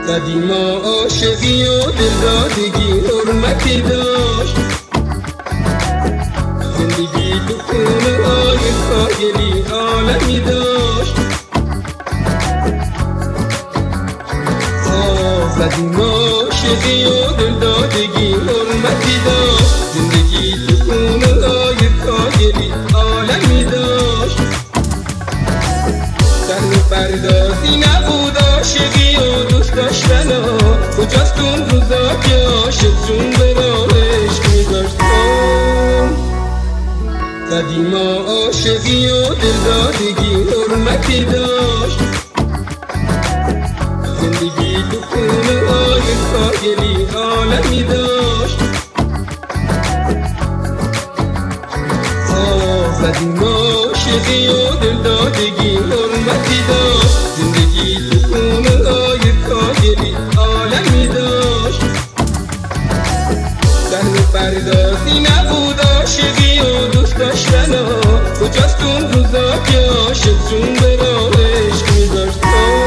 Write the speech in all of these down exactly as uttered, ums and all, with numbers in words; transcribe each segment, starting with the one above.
قدیما عاشقی و دلدادگی حرمتی داشت، زندگی تو خونه های کاهلی عالمی داشت. قدیما عاشقی و دلدادگی حرمتی داشت، زندگی تو خونه های کاهلی عالمی داشت. صحنه پردازی نبود عاشقی و دوست داشتن ها، کجاست اون روزا که عاشق جون به راه عشق می‌ذاشت. قدیما عاشقی و دلدادگی حرمتی داشت، زندگی تو خونه های کاهلی عالمی داشت. قدیما عاشقی و دلدادگی حرمتی داشت، زندگی تو خونه های کاهلی عالمی داشت. صحنه پردازی نبود عاشقی و دوست داشتن ها، کجاست اون روزا که عاشق جون به راه عشق می‌ذاشت.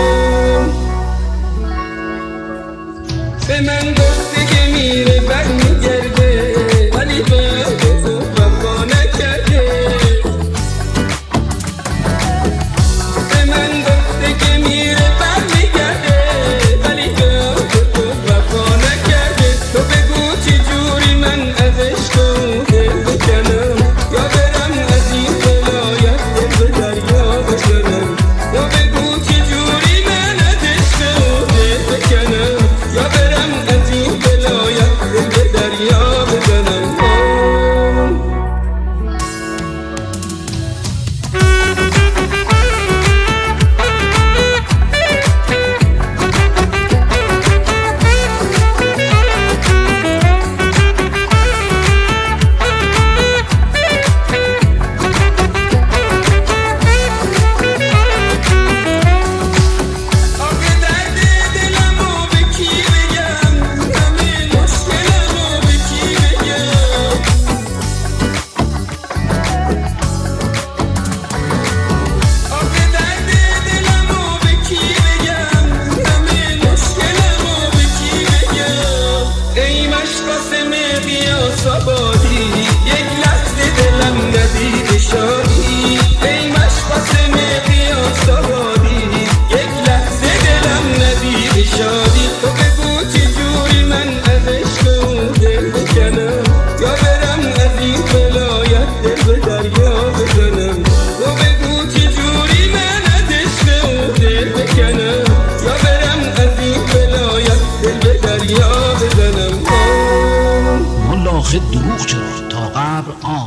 به من گفته که میره بر میگرده، ولی به تو وفا نکرده. به من گفته که میره بر میگرده، ولی به تو وفا نکرده. تو بگو چی جوری من از عشق او دل بکنم، یا برم از این ولایت دل به دریا بشنم. یا بگو چی جوری من از عشق او دل بکنم، یا برم از این ولایت دل به دریا بزنم. یک لحظه دلم ندید شادی، ای مشقاسم قیاس آبادی. یک لحظه دلم ندید شادی، تو بگو چی جوری من از عشق او دل بکنم، یا برم از این ولایت دل به دریا بزنم. تو بگو چی جوری من از عشق او دل بکنم، یا برم از این ولایت دل به دریا بزنم. ملاخ دروغ چرا تا قبر آن